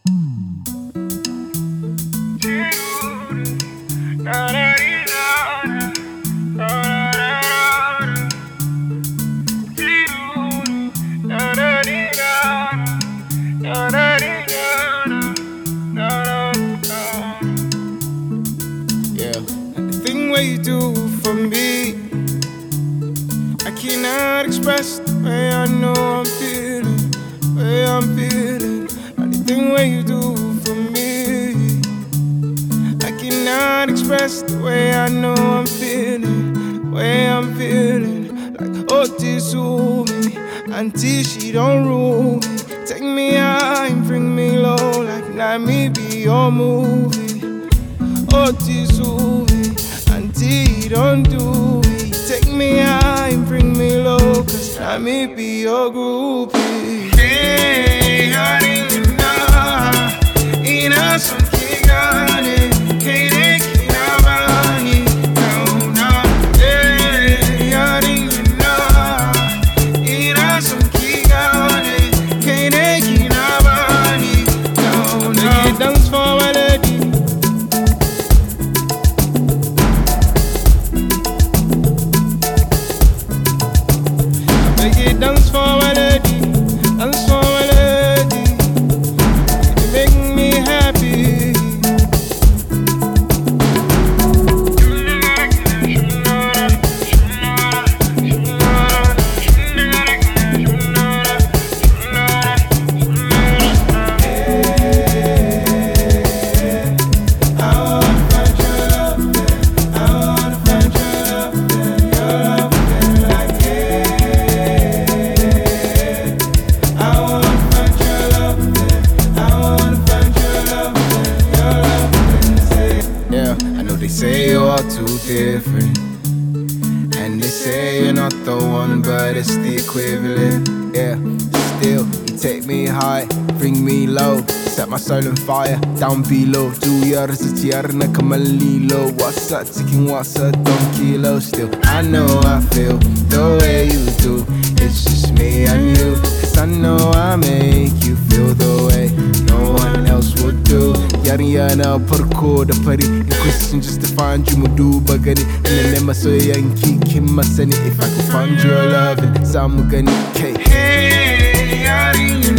Yeah, the thing what you do for me, I cannot express the way I know I'm feeling, way I'm feeling. And the thing what you do for me, I cannot express the way I know I'm feeling, way I'm feeling. Like Otis rule me, until she don't rule me. Take me high and bring me low, like let me be your movie. Otis rule me, until you don't do me. Take me high and bring me low, cause let me be your groupie. Hey, I didn't know, ina son kigane, kere kinabani, no, no. Hey, I didn't know, ina son kigane, kere kinabani, no, no. Make it dance for my lady. Make it dance for my lady, dance for my lady. You make me happy. They say you are too different, and they say you're not the one, but it's the equivalent. Yeah, still you take me high, bring me low, set my soul on fire down below. 2 years it's yarna kamalilo. What's that ticking? What's that 1 kilo? Still I know I feel the way you do. It's just me and you, 'cause I know I make you feel the way no one else would do. Yariana parko da fari, in question just to find you mudu bagani. And then nema so yanki kimasani. If I could find your love and samu gani. Hey, yari.